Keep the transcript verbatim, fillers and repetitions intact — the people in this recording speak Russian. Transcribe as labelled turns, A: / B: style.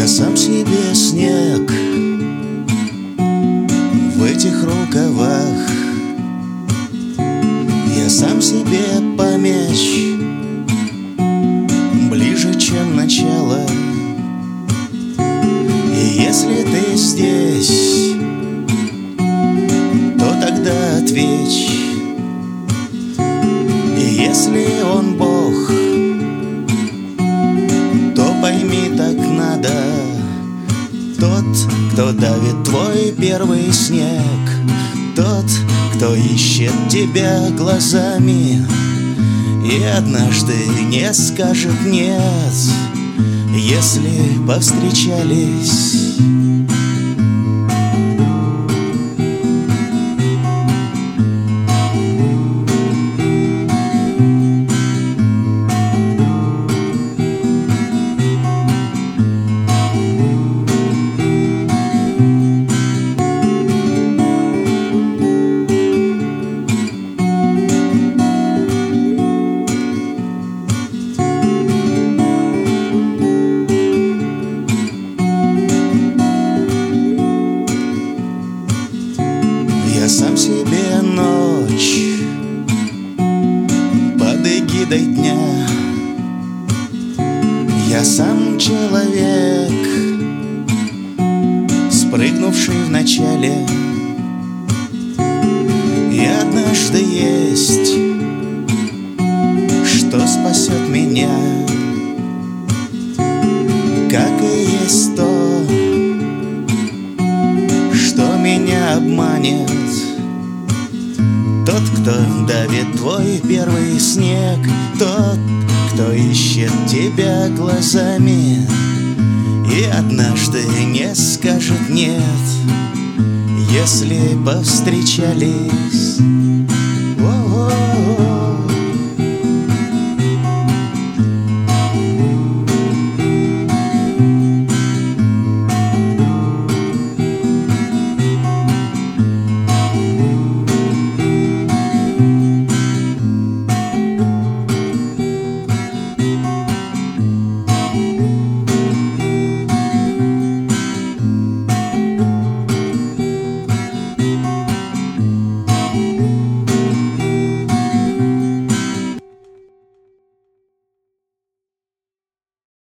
A: Я сам себе снег в этих рукавах, я сам себе помещ ближе, чем начало. И если ты здесь, то тогда ответь. И если он Бог, то пойми, так надо. Тот, кто давит твой первый снег, тот, кто ищет тебя глазами и однажды не скажет нет, если повстречались. Я сам себе ночь под эгидой дня, я сам человек, спрыгнувший в начале. И однажды есть, что спасет меня, как и есть то, что меня обманет. Тот, кто давит твой первый снег, тот, кто ищет тебя глазами и однажды не скажет нет, если повстречались. О-о-о.